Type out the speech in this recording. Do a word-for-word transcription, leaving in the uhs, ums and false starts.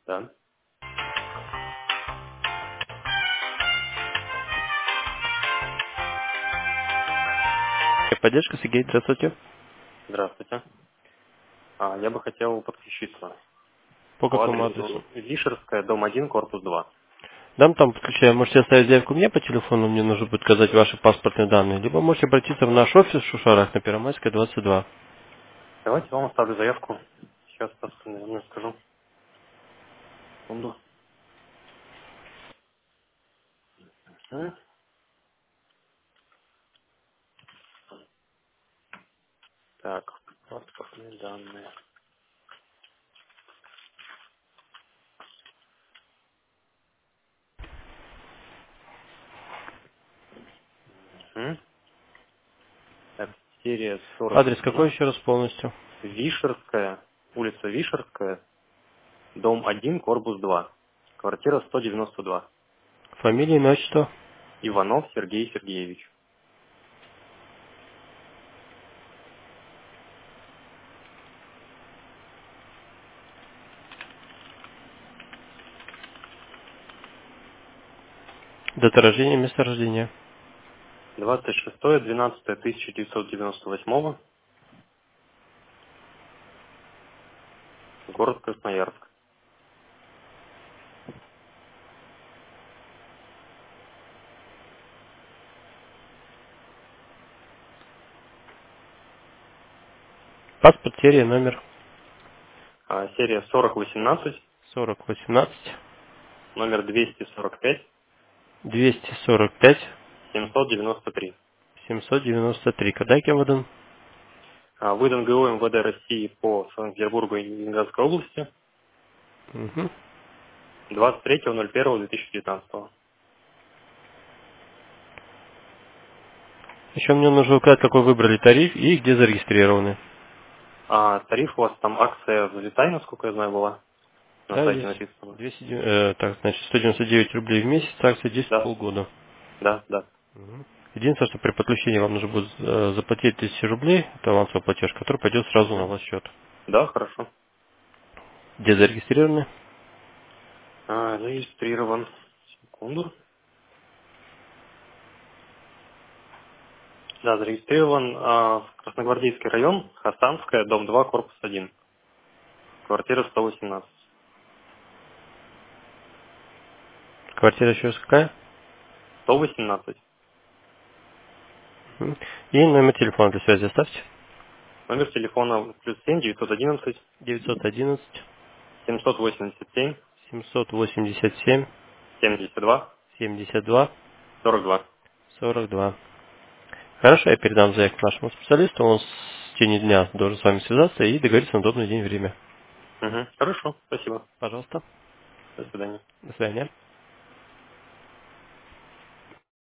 Да. Поддержка, Сергей, здравствуйте. Здравствуйте. А, я бы хотел подключиться По по какому адресу? адресу Вишерская, дом один, корпус два. Дам там подключаю. Можете оставить заявку мне по телефону, мне нужно будет указать ваши паспортные данные. Либо можете обратиться в наш офис в Шушарах на Первомайская, двадцать два. Давайте вам оставлю заявку. Сейчас просто, наверное, скажу. Секунду. М, Так, паспортные данные. М, Так, серия сорок Адрес какой восемнадцать. еще раз полностью? Вишерская, улица Вишерская, дом один, корпус два. Квартира сто девяносто два. Фамилия, имя, отчество? Иванов Сергей Сергеевич. Дата рождения, место рождения. двадцать шестое двенадцатое тысяча девятьсот девяносто восьмого. Город Красноярск. Паспорт, серия, номер А, серия сорок восемнадцать, сорок восемнадцать номер двести сорок пять, двести сорок пять семьсот девяносто три. семьсот девяносто три. Когда выдан? А, выдан ГО МВД России по Санкт-Петербургу и Ленинградской области Угу. двадцать третьего ноль первого две тысячи девятнадцатого. Еще мне нужно указать, какой выбрали тариф и где зарегистрированы. А тариф у вас там акция взлетай, насколько я знаю, была на Да, сайте здесь написано. двести, э, так, значит, сто девяносто девять рублей в месяц, акция десять Да, полгода. да, да. Мгм. Единственное, что при подключении вам нужно будет э, заплатить тысячу рублей, это авансовый платеж, который пойдет сразу на Мгм. ваш счет. Да, хорошо. Где зарегистрированы? А, зарегистрирован. Секунду. Да, зарегистрирован а, Красногвардейский район, Хасанская, дом два, корпус один. Квартира сто восемнадцать. Квартира еще раз какая? сто восемнадцать. Мгм. И номер телефона для связи оставьте. Номер телефона плюс семь девятьсот одиннадцать девятьсот одиннадцать семьсот восемьдесят семь семьсот восемьдесят семь семьдесят два семьдесят два сорок два. сорок два. Хорошо, я передам заявку нашему специалисту, он в течение дня должен с вами связаться и договориться на удобный день и время. Угу. Хорошо, спасибо. Пожалуйста. До свидания. До свидания.